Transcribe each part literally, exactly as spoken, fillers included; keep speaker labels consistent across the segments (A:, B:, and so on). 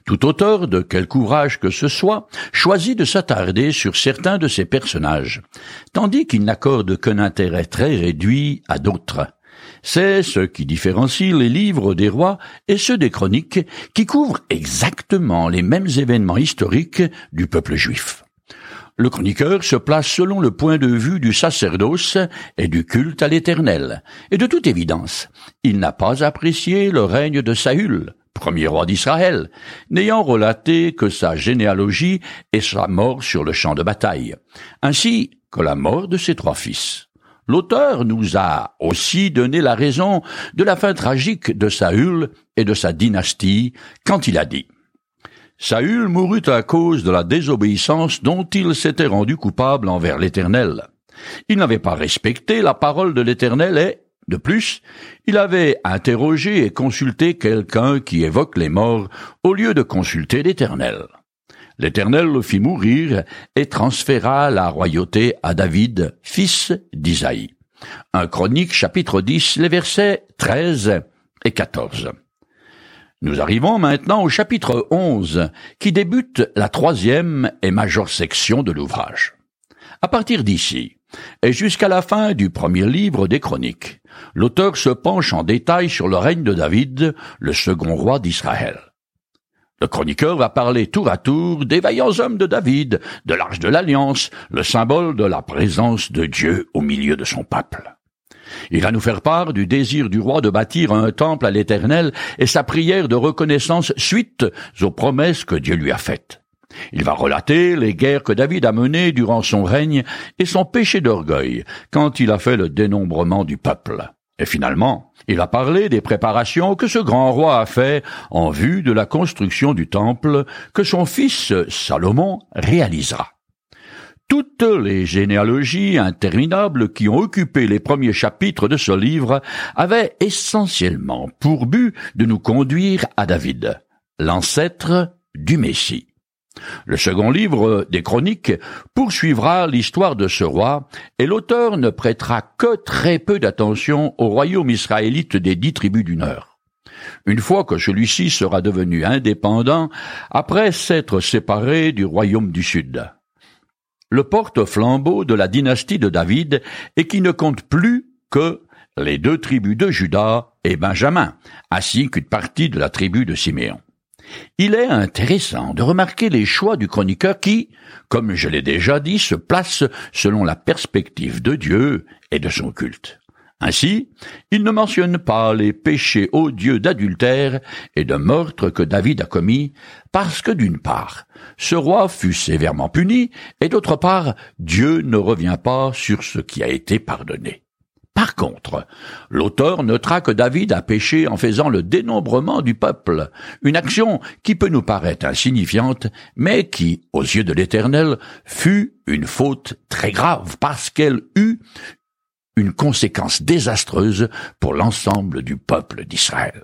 A: Tout auteur de quelque ouvrage que ce soit choisit de s'attarder sur certains de ces personnages, tandis qu'il n'accorde qu'un intérêt très réduit à d'autres. C'est ce qui différencie les livres des rois et ceux des chroniques, qui couvrent exactement les mêmes événements historiques du peuple juif. Le chroniqueur se place selon le point de vue du sacerdoce et du culte à l'Éternel, et de toute évidence, il n'a pas apprécié le règne de Saül, premier roi d'Israël, n'ayant relaté que sa généalogie et sa mort sur le champ de bataille, ainsi que la mort de ses trois fils. L'auteur nous a aussi donné la raison de la fin tragique de Saül et de sa dynastie quand il a dit « Saül mourut à cause de la désobéissance dont il s'était rendu coupable envers l'Éternel. Il n'avait pas respecté la parole de l'Éternel et, de plus, il avait interrogé et consulté quelqu'un qui évoque les morts au lieu de consulter l'Éternel. L'Éternel le fit mourir et transféra la royauté à David, fils d'Isaïe. » Un Chronique, chapitre dix, les versets treize et quatorze. Nous arrivons maintenant au chapitre onze, qui débute la troisième et majeure section de l'ouvrage. À partir d'ici, et jusqu'à la fin du premier livre des Chroniques, l'auteur se penche en détail sur le règne de David, le second roi d'Israël. Le chroniqueur va parler tour à tour des vaillants hommes de David, de l'Arche de l'Alliance, le symbole de la présence de Dieu au milieu de son peuple. Il va nous faire part du désir du roi de bâtir un temple à l'Éternel et sa prière de reconnaissance suite aux promesses que Dieu lui a faites. Il va relater les guerres que David a menées durant son règne et son péché d'orgueil quand il a fait le dénombrement du peuple. Et finalement, il va parler des préparations que ce grand roi a fait en vue de la construction du temple que son fils Salomon réalisera. Toutes les généalogies interminables qui ont occupé les premiers chapitres de ce livre avaient essentiellement pour but de nous conduire à David, l'ancêtre du Messie. Le second livre des Chroniques poursuivra l'histoire de ce roi, et l'auteur ne prêtera que très peu d'attention au royaume israélite des dix tribus du Nord. Une fois que celui-ci sera devenu indépendant, après s'être séparé du royaume du Sud. Le porte-flambeau de la dynastie de David et qui ne compte plus que les deux tribus de Juda et Benjamin, ainsi qu'une partie de la tribu de Siméon. Il est intéressant de remarquer les choix du chroniqueur qui, comme je l'ai déjà dit, se place selon la perspective de Dieu et de son culte. Ainsi, il ne mentionne pas les péchés odieux d'adultère et de meurtre que David a commis, parce que d'une part, ce roi fut sévèrement puni, et d'autre part, Dieu ne revient pas sur ce qui a été pardonné. Par contre, l'auteur notera que David a péché en faisant le dénombrement du peuple, une action qui peut nous paraître insignifiante, mais qui, aux yeux de l'Éternel, fut une faute très grave parce qu'elle eut une conséquence désastreuse pour l'ensemble du peuple d'Israël.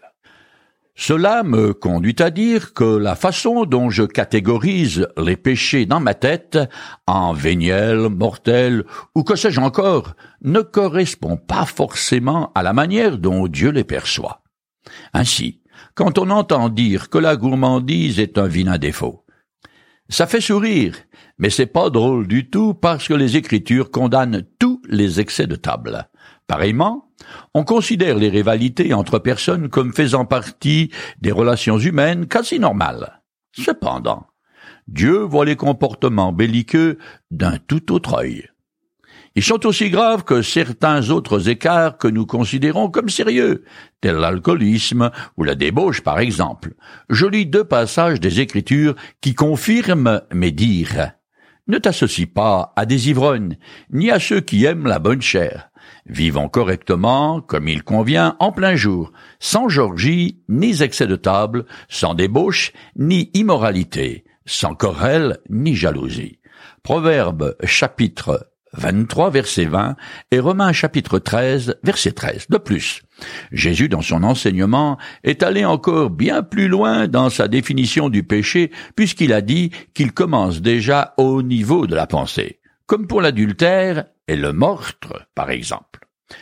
A: Cela me conduit à dire que la façon dont je catégorise les péchés dans ma tête, en véniels, mortels, ou que sais-je encore, ne correspond pas forcément à la manière dont Dieu les perçoit. Ainsi, quand on entend dire que la gourmandise est un vilain défaut, ça fait sourire, mais c'est pas drôle du tout parce que les Écritures condamnent tous les excès de table. Pareillement, on considère les rivalités entre personnes comme faisant partie des relations humaines quasi normales. Cependant, Dieu voit les comportements belliqueux d'un tout autre œil. Ils sont aussi graves que certains autres écarts que nous considérons comme sérieux, tels l'alcoolisme ou la débauche par exemple. Je lis deux passages des Écritures qui confirment mes dires. Ne t'associe pas à des ivrognes, ni à ceux qui aiment la bonne chair. Vivons correctement, comme il convient, en plein jour, sans orgie, ni excès de table, sans débauche, ni immoralité, sans querelle, ni jalousie. Proverbes chapitre vingt-trois, verset vingt, et Romains chapitre treize, verset treize. De plus, Jésus, dans son enseignement, est allé encore bien plus loin dans sa définition du péché, puisqu'il a dit qu'il commence déjà au niveau de la pensée, comme pour l'adultère et le meurtre, par exemple.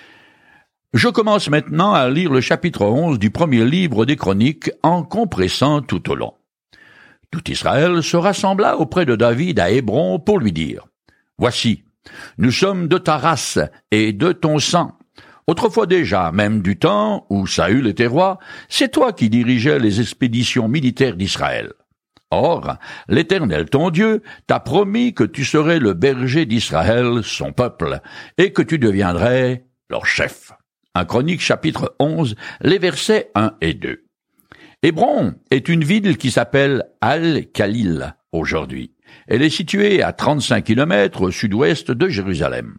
A: Je commence maintenant à lire le chapitre onze du premier livre des Chroniques en compressant tout au long. Tout Israël se rassembla auprès de David à Hébron pour lui dire « Voici, nous sommes de ta race et de ton sang. Autrefois déjà, même du temps où Saül était roi, c'est toi qui dirigeais les expéditions militaires d'Israël. Or, l'Éternel ton Dieu t'a promis que tu serais le berger d'Israël, son peuple, et que tu deviendrais leur chef. » un Chroniques chapitre onze, les versets un et deux. Hébron est une ville qui s'appelle Al-Khalil aujourd'hui. Elle est située à trente-cinq kilomètres au sud-ouest de Jérusalem.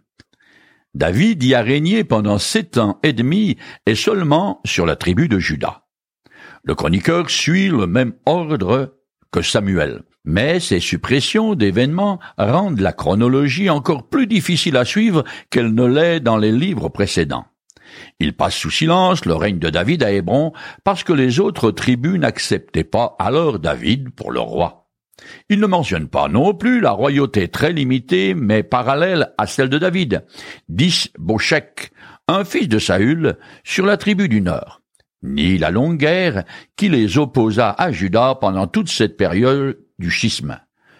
A: David y a régné pendant sept ans et demi et seulement sur la tribu de Juda. Le chroniqueur suit le même ordre que Samuel, mais ces suppressions d'événements rendent la chronologie encore plus difficile à suivre qu'elle ne l'est dans les livres précédents. Il passe sous silence le règne de David à Hébron parce que les autres tribus n'acceptaient pas alors David pour leur roi. Il ne mentionne pas non plus la royauté très limitée mais parallèle à celle de David, d'Is-Bosheth, un fils de Saül, sur la tribu du Nord, ni la longue guerre qui les opposa à Juda pendant toute cette période du schisme.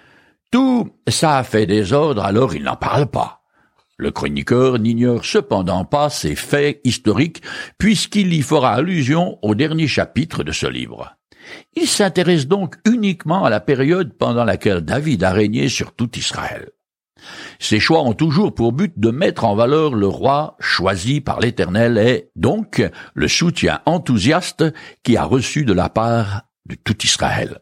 A: Tout ça a fait désordre, alors il n'en parle pas. Le chroniqueur n'ignore cependant pas ces faits historiques puisqu'il y fera allusion au dernier chapitre de ce livre. Il s'intéresse donc uniquement à la période pendant laquelle David a régné sur tout Israël. Ces choix ont toujours pour but de mettre en valeur le roi choisi par l'Éternel et donc le soutien enthousiaste qui a reçu de la part de tout Israël.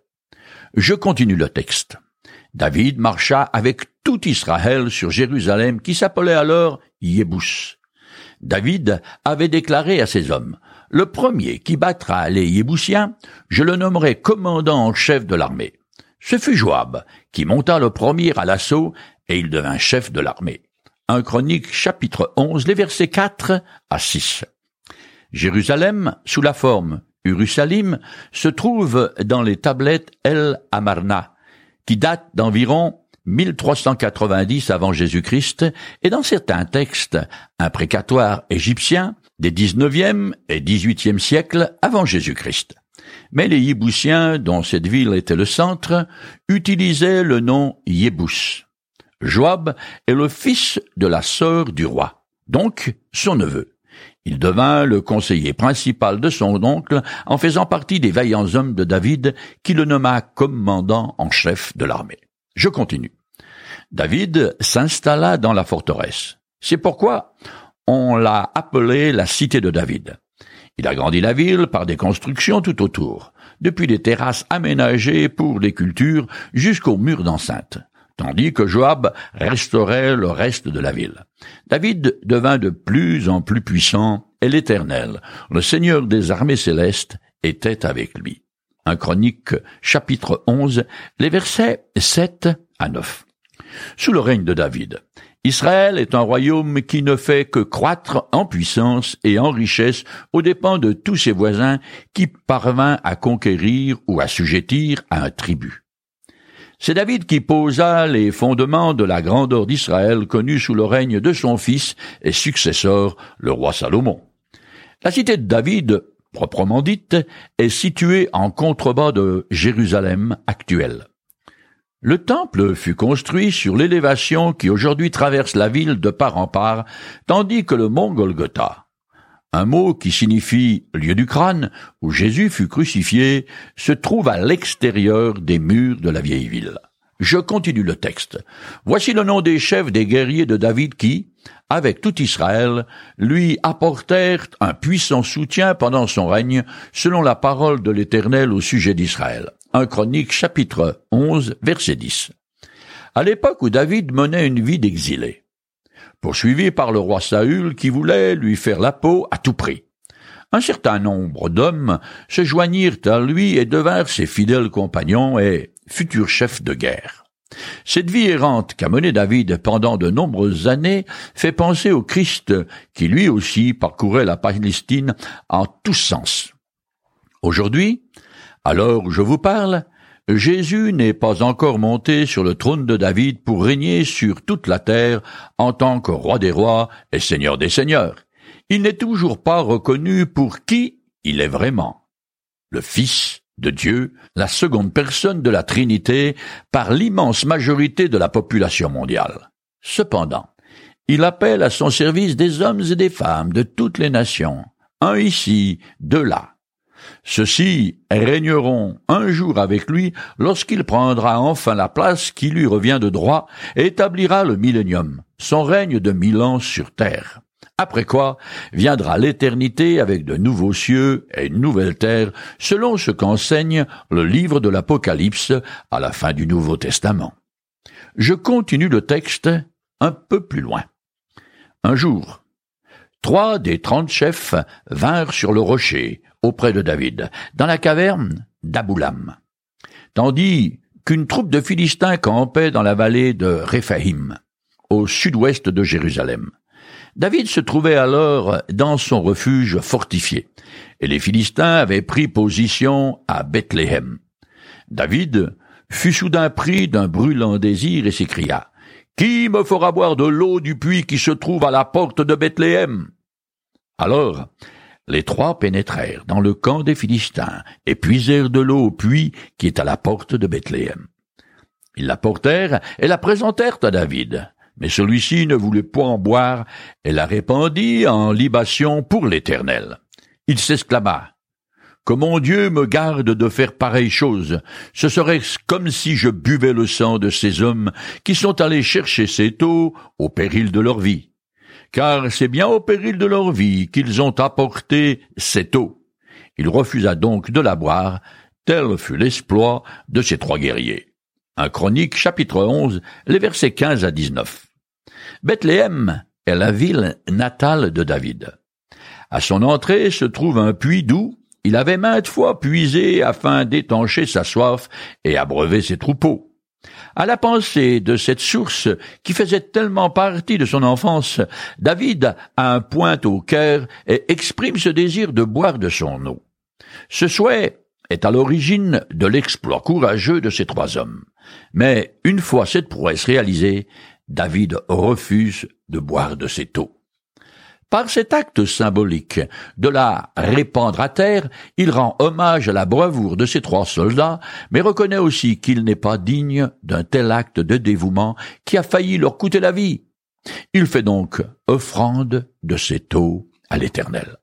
A: Je continue le texte. David marcha avec tout Israël sur Jérusalem qui s'appelait alors Yébus. David avait déclaré à ses hommes, « Le premier qui battra les Yébusiens, je le nommerai commandant en chef de l'armée. » Ce fut Joab qui monta le premier à l'assaut et il devint chef de l'armée. un Chroniques chapitre onze, les versets quatre à six. Jérusalem, sous la forme Urushalim, se trouve dans les tablettes El Amarna, qui date d'environ mille trois cent quatre-vingt-dix avant Jésus-Christ, et dans certains textes imprécatoires égyptiens des dix-neuvième et dix-huitième siècles avant Jésus-Christ. Mais les Yébusiens, dont cette ville était le centre, utilisaient le nom Yébus. Joab est le fils de la sœur du roi, donc son neveu. Il devint le conseiller principal de son oncle en faisant partie des vaillants hommes de David qui le nomma commandant en chef de l'armée. Je continue. David s'installa dans la forteresse. C'est pourquoi on l'a appelée la cité de David. Il agrandit la ville par des constructions tout autour, depuis des terrasses aménagées pour les cultures jusqu'aux murs d'enceinte, tandis que Joab restaurait le reste de la ville. David devint de plus en plus puissant et l'Éternel, le Seigneur des armées célestes, était avec lui. un Chroniques chapitre onze, les versets sept à neuf. Sous le règne de David, Israël est un royaume qui ne fait que croître en puissance et en richesse aux dépens de tous ses voisins qui parvint à conquérir ou assujettir à un tribut. C'est David qui posa les fondements de la grandeur d'Israël connue sous le règne de son fils et successeur, le roi Salomon. La cité de David, proprement dite, est située en contrebas de Jérusalem actuelle. Le temple fut construit sur l'élévation qui aujourd'hui traverse la ville de part en part, tandis que le mont Golgotha, un mot qui signifie lieu du crâne, où Jésus fut crucifié, se trouve à l'extérieur des murs de la vieille ville. Je continue le texte. Voici le nom des chefs des guerriers de David qui, avec tout Israël, lui apportèrent un puissant soutien pendant son règne, selon la parole de l'Éternel au sujet d'Israël. un Chroniques chapitre onze, verset dix. À l'époque où David menait une vie d'exilé, poursuivi par le roi Saül qui voulait lui faire la peau à tout prix, un certain nombre d'hommes se joignirent à lui et devinrent ses fidèles compagnons et futurs chefs de guerre. Cette vie errante qu'a menée David pendant de nombreuses années fait penser au Christ qui lui aussi parcourait la Palestine en tous sens. Aujourd'hui, à l'heure où je vous parle, Jésus n'est pas encore monté sur le trône de David pour régner sur toute la terre en tant que roi des rois et seigneur des seigneurs. Il n'est toujours pas reconnu pour qui il est vraiment, le Fils de Dieu, la seconde personne de la Trinité, par l'immense majorité de la population mondiale. Cependant, il appelle à son service des hommes et des femmes de toutes les nations, un ici, deux là. Ceux-ci régneront un jour avec lui lorsqu'il prendra enfin la place qui lui revient de droit et établira le millénium, son règne de mille ans sur terre. Après quoi viendra l'éternité avec de nouveaux cieux et une nouvelle terre, selon ce qu'enseigne le livre de l'Apocalypse à la fin du Nouveau Testament. Je continue le texte un peu plus loin. Un jour, trois des trente chefs vinrent sur le rocher auprès de David, dans la caverne d'Aboulam, tandis qu'une troupe de Philistins campait dans la vallée de Réphaïm, au sud-ouest de Jérusalem. David se trouvait alors dans son refuge fortifié, et les Philistins avaient pris position à Bethléem. David fut soudain pris d'un brûlant désir et s'écria « Qui me fera boire de l'eau du puits qui se trouve à la porte de Bethléem ?» Alors, les trois pénétrèrent dans le camp des Philistins et puisèrent de l'eau au puits qui est à la porte de Bethléem. Ils la portèrent et la présentèrent à David. Mais celui-ci ne voulut point en boire et la répandit en libation pour l'Éternel. Il s'exclama « Que mon Dieu me garde de faire pareille chose. Ce serait comme si je buvais le sang de ces hommes qui sont allés chercher cette eau au péril de leur vie. Car c'est bien au péril de leur vie qu'ils ont apporté cette eau. » Il refusa donc de la boire. Tel fut l'exploit de ces trois guerriers. un Chroniques, chapitre onze, les versets quinze à dix-neuf. Bethléem est la ville natale de David. À son entrée se trouve un puits d'où il avait maintes fois puisé afin d'étancher sa soif et abreuver ses troupeaux. À la pensée de cette source qui faisait tellement partie de son enfance, David a un point au cœur et exprime ce désir de boire de son eau. Ce souhait est à l'origine de l'exploit courageux de ces trois hommes. Mais une fois cette prouesse réalisée, David refuse de boire de cette eau. Par cet acte symbolique de la répandre à terre, il rend hommage à la bravoure de ces trois soldats, mais reconnaît aussi qu'il n'est pas digne d'un tel acte de dévouement qui a failli leur coûter la vie. Il fait donc offrande de cette eau à l'Éternel.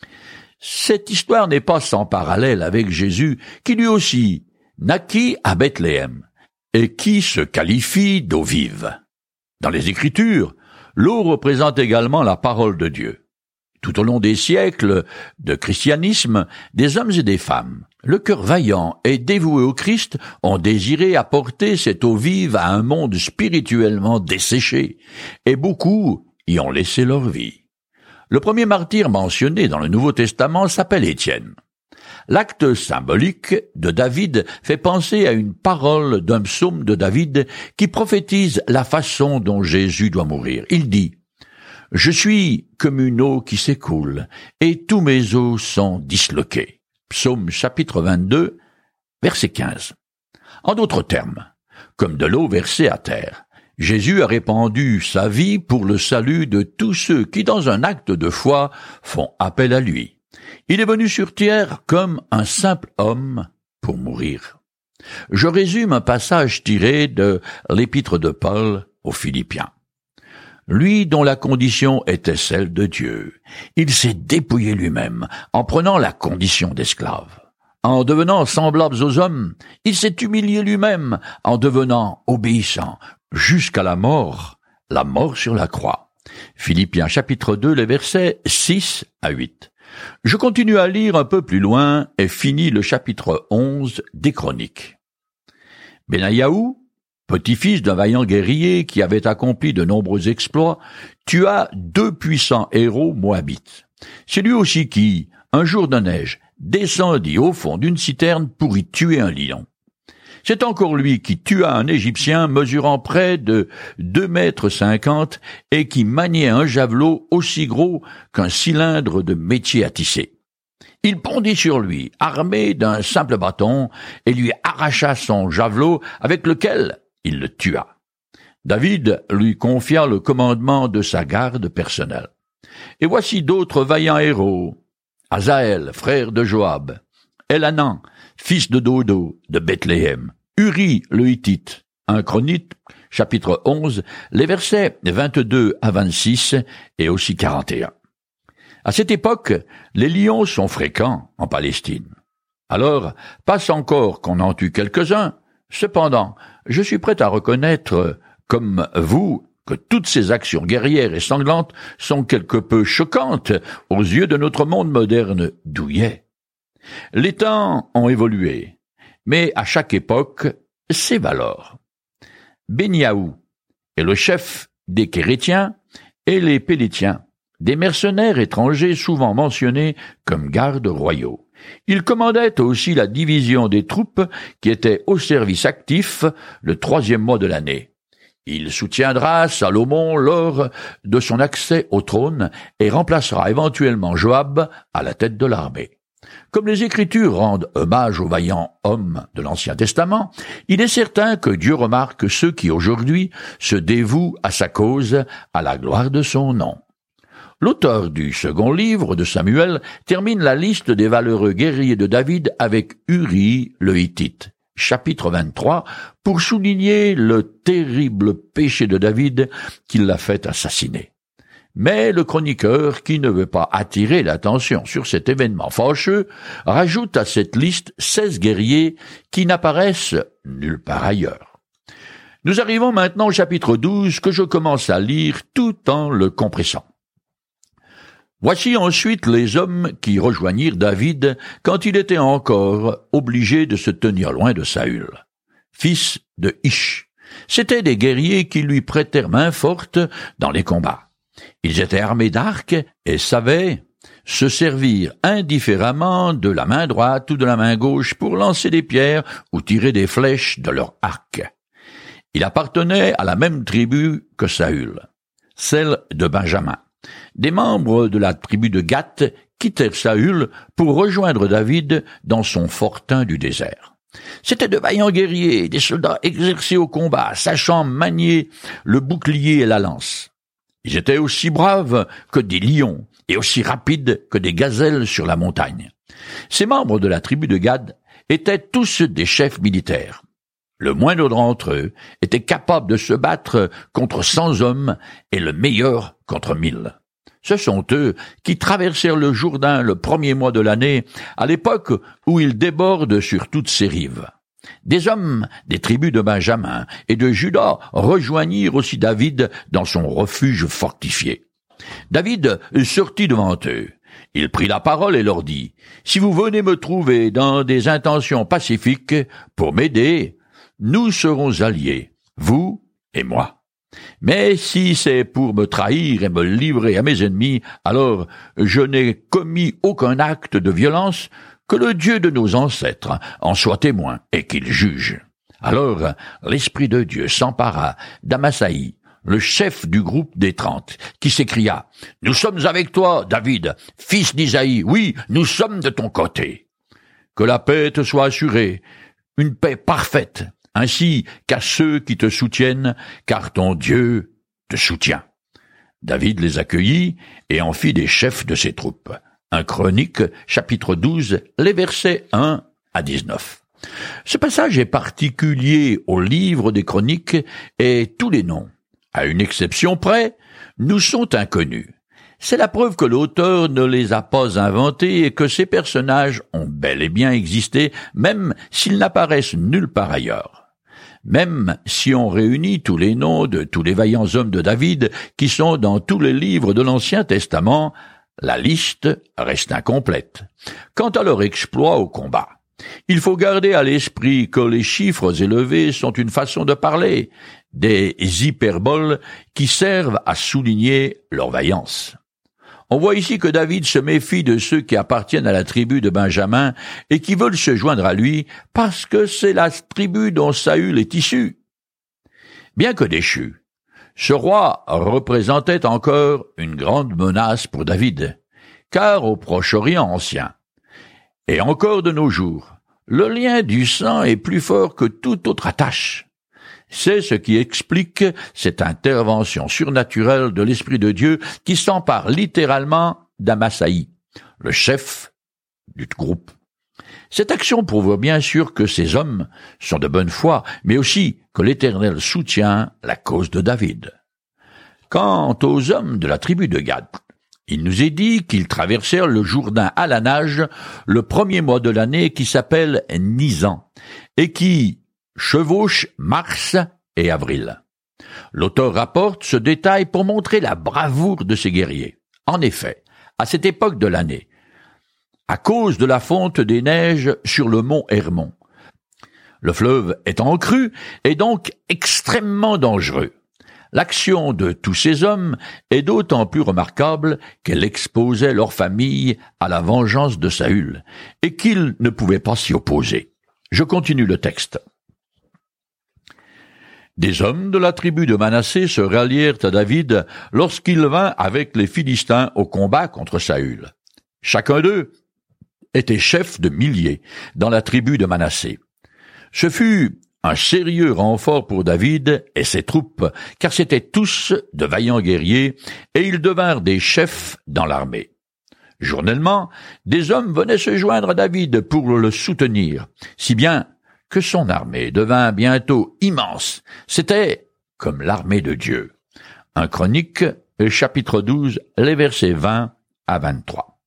A: Cette histoire n'est pas sans parallèle avec Jésus, qui lui aussi naquit à Bethléem, et qui se qualifie d'eau vive. Dans les Écritures, l'eau représente également la parole de Dieu. Tout au long des siècles de christianisme, des hommes et des femmes, le cœur vaillant et dévoué au Christ, ont désiré apporter cette eau vive à un monde spirituellement desséché, et beaucoup y ont laissé leur vie. Le premier martyr mentionné dans le Nouveau Testament s'appelle Étienne. L'acte symbolique de David fait penser à une parole d'un psaume de David qui prophétise la façon dont Jésus doit mourir. Il dit « Je suis comme une eau qui s'écoule, et tous mes os sont disloqués. » Psaume chapitre vingt-deux, verset quinze. En d'autres termes, comme de l'eau versée à terre, Jésus a répandu sa vie pour le salut de tous ceux qui, dans un acte de foi, font appel à lui. Il est venu sur terre comme un simple homme pour mourir. Je résume un passage tiré de l'épître de Paul aux Philippiens. Lui dont la condition était celle de Dieu, il s'est dépouillé lui-même en prenant la condition d'esclave. En devenant semblable aux hommes, il s'est humilié lui-même en devenant obéissant jusqu'à la mort, la mort sur la croix. Philippiens chapitre deux, les versets six à huit. Je continue à lire un peu plus loin et finis le chapitre onze des Chroniques. Benayahu, petit-fils d'un vaillant guerrier qui avait accompli de nombreux exploits, tua deux puissants héros moabites. C'est lui aussi qui, un jour de neige, descendit au fond d'une citerne pour y tuer un lion. C'est encore lui qui tua un Égyptien mesurant près de deux mètres cinquante et qui maniait un javelot aussi gros qu'un cylindre de métier à tisser. Il bondit sur lui, armé d'un simple bâton, et lui arracha son javelot avec lequel il le tua. David lui confia le commandement de sa garde personnelle. Et voici d'autres vaillants héros. Asaël, frère de Joab, Elhanan, fils de Dodo, de Bethléem, Uri le Hittite, un Chronique, chapitre onze, les versets vingt-deux à vingt-six et aussi quarante et un. À cette époque, les lions sont fréquents en Palestine. Alors, passe encore qu'on en tue quelques-uns. Cependant, je suis prêt à reconnaître, comme vous, que toutes ces actions guerrières et sanglantes sont quelque peu choquantes aux yeux de notre monde moderne douillet. Les temps ont évolué, mais à chaque époque, ses valeurs. Béniaou est le chef des Kérétiens et les Pélétiens, des mercenaires étrangers souvent mentionnés comme gardes royaux. Il commandait aussi la division des troupes qui étaient au service actif le troisième mois de l'année. Il soutiendra Salomon lors de son accès au trône et remplacera éventuellement Joab à la tête de l'armée. Comme les Écritures rendent hommage aux vaillants hommes de l'Ancien Testament, il est certain que Dieu remarque ceux qui aujourd'hui se dévouent à sa cause, à la gloire de son nom. L'auteur du second livre de Samuel termine la liste des valeureux guerriers de David avec Uri le Hittite, chapitre vingt-trois, pour souligner le terrible péché de David qui l'a fait assassiner. Mais le chroniqueur, qui ne veut pas attirer l'attention sur cet événement fâcheux, rajoute à cette liste seize guerriers qui n'apparaissent nulle part ailleurs. Nous arrivons maintenant au chapitre douze que je commence à lire tout en le compressant. Voici ensuite les hommes qui rejoignirent David quand il était encore obligé de se tenir loin de Saül, fils de Ish. C'étaient des guerriers qui lui prêtèrent main forte dans les combats. Ils étaient armés d'arcs et savaient se servir indifféremment de la main droite ou de la main gauche pour lancer des pierres ou tirer des flèches de leur arc. Il appartenait à la même tribu que Saül, celle de Benjamin. Des membres de la tribu de Gath quittèrent Saül pour rejoindre David dans son fortin du désert. C'étaient de vaillants guerriers, des soldats exercés au combat, sachant manier le bouclier et la lance. Ils étaient aussi braves que des lions et aussi rapides que des gazelles sur la montagne. Ces membres de la tribu de Gad étaient tous des chefs militaires. Le moindre d'entre eux était capable de se battre contre cent hommes et le meilleur contre mille. Ce sont eux qui traversèrent le Jourdain le premier mois de l'année, à l'époque où il déborde sur toutes ses rives. Des hommes des tribus de Benjamin et de Juda rejoignirent aussi David dans son refuge fortifié. David sortit devant eux. Il prit la parole et leur dit, « Si vous venez me trouver dans des intentions pacifiques pour m'aider, nous serons alliés, vous et moi. Mais si c'est pour me trahir et me livrer à mes ennemis, alors je n'ai commis aucun acte de violence, que le Dieu de nos ancêtres en soit témoin et qu'il juge. » Alors l'Esprit de Dieu s'empara d'Amasaï, le chef du groupe des trente, qui s'écria, « Nous sommes avec toi, David, fils d'Isaïe, oui, nous sommes de ton côté. Que la paix te soit assurée, une paix parfaite, ainsi qu'à ceux qui te soutiennent, car ton Dieu te soutient. » David les accueillit et en fit des chefs de ses troupes. un Chronique, chapitre douze, les versets un à dix-neuf. Ce passage est particulier au livre des Chroniques et tous les noms, à une exception près, nous sont inconnus. C'est la preuve que l'auteur ne les a pas inventés et que ces personnages ont bel et bien existé, même s'ils n'apparaissent nulle part ailleurs. Même si on réunit tous les noms de tous les vaillants hommes de David qui sont dans tous les livres de l'Ancien Testament, la liste reste incomplète. Quant à leur exploit au combat, il faut garder à l'esprit que les chiffres élevés sont une façon de parler, des hyperboles qui servent à souligner leur vaillance. On voit ici que David se méfie de ceux qui appartiennent à la tribu de Benjamin et qui veulent se joindre à lui parce que c'est la tribu dont Saül est issu. Bien que déchu, ce roi représentait encore une grande menace pour David, car au Proche-Orient ancien, et encore de nos jours, le lien du sang est plus fort que toute autre attache. C'est ce qui explique cette intervention surnaturelle de l'Esprit de Dieu qui s'empare littéralement d'Amasaï, le chef du groupe. Cette action prouve bien sûr que ces hommes sont de bonne foi, mais aussi que l'Éternel soutient la cause de David. Quant aux hommes de la tribu de Gad, il nous est dit qu'ils traversèrent le Jourdain à la nage le premier mois de l'année qui s'appelle Nisan et qui chevauche mars et avril. L'auteur rapporte ce détail pour montrer la bravoure de ces guerriers. En effet, à cette époque de l'année, à cause de la fonte des neiges sur le mont Hermon, le fleuve étant en crue est donc extrêmement dangereux. L'action de tous ces hommes est d'autant plus remarquable qu'elle exposait leur famille à la vengeance de Saül, et qu'ils ne pouvaient pas s'y opposer. Je continue le texte. Des hommes de la tribu de Manassé se rallièrent à David lorsqu'il vint avec les Philistins au combat contre Saül. Chacun d'eux était chef de milliers dans la tribu de Manassé. Ce fut un sérieux renfort pour David et ses troupes, car c'étaient tous de vaillants guerriers, et ils devinrent des chefs dans l'armée. Journellement, des hommes venaient se joindre à David pour le soutenir, si bien que son armée devint bientôt immense. C'était comme l'armée de Dieu. un Chroniques, chapitre douze, les versets vingt à vingt-trois.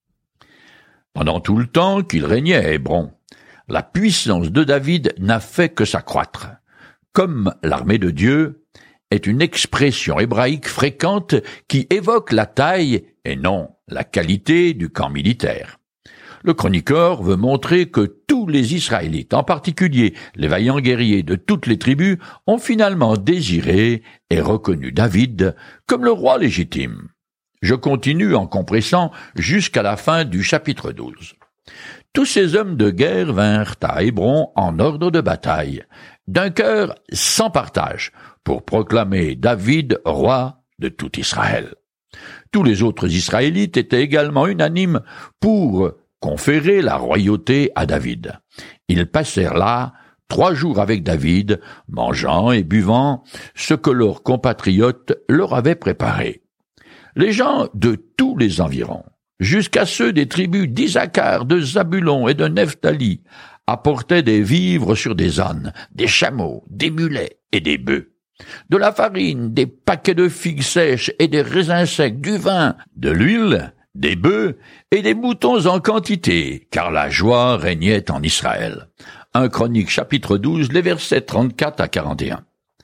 A: Pendant tout le temps qu'il régnait à Hébron, la puissance de David n'a fait que s'accroître. Comme l'armée de Dieu est une expression hébraïque fréquente qui évoque la taille et non la qualité du camp militaire. Le chroniqueur veut montrer que tous les Israélites, en particulier les vaillants guerriers de toutes les tribus, ont finalement désiré et reconnu David comme le roi légitime. Je continue en compressant jusqu'à la fin du chapitre douze. Tous ces hommes de guerre vinrent à Hébron en ordre de bataille, d'un cœur sans partage, pour proclamer David roi de tout Israël. Tous les autres Israélites étaient également unanimes pour conférer la royauté à David. Ils passèrent là trois jours avec David, mangeant et buvant ce que leurs compatriotes leur avaient préparé. Les gens de tous les environs, jusqu'à ceux des tribus d'Isaacar, de Zabulon et de Nephtali, apportaient des vivres sur des ânes, des chameaux, des mulets et des bœufs, de la farine, des paquets de figues sèches et des raisins secs, du vin, de l'huile, des bœufs et des moutons en quantité, car la joie régnait en Israël. un Chroniques chapitre douze, les versets trente-quatre à quarante et un.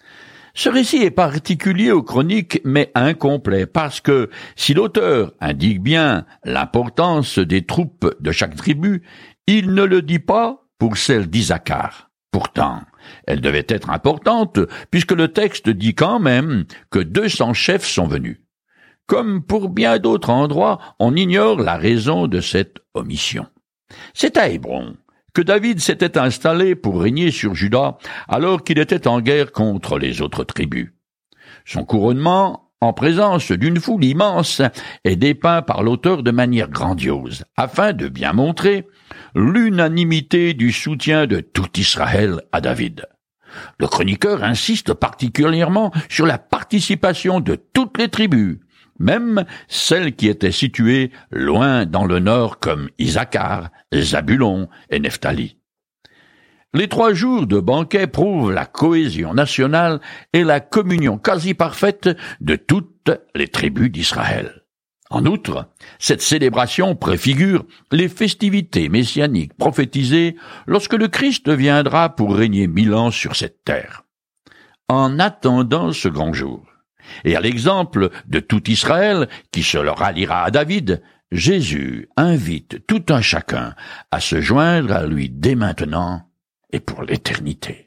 A: Ce récit est particulier aux Chroniques, mais incomplet, parce que si l'auteur indique bien l'importance des troupes de chaque tribu, il ne le dit pas pour celle d'Isaacar. Pourtant, elle devait être importante, puisque le texte dit quand même que deux cents chefs sont venus. Comme pour bien d'autres endroits, on ignore la raison de cette omission. C'est à Hébron que David s'était installé pour régner sur Juda, alors qu'il était en guerre contre les autres tribus. Son couronnement, en présence d'une foule immense, est dépeint par l'auteur de manière grandiose, afin de bien montrer l'unanimité du soutien de tout Israël à David. Le chroniqueur insiste particulièrement sur la participation de toutes les tribus, même celles qui étaient situées loin dans le nord comme Isaacar, Zabulon et Nephtali. Les trois jours de banquet prouvent la cohésion nationale et la communion quasi parfaite de toutes les tribus d'Israël. En outre, cette célébration préfigure les festivités messianiques prophétisées lorsque le Christ viendra pour régner mille ans sur cette terre. En attendant ce grand jour, et à l'exemple de tout Israël qui se ralliera à David, Jésus invite tout un chacun à se joindre à lui dès maintenant et pour l'éternité.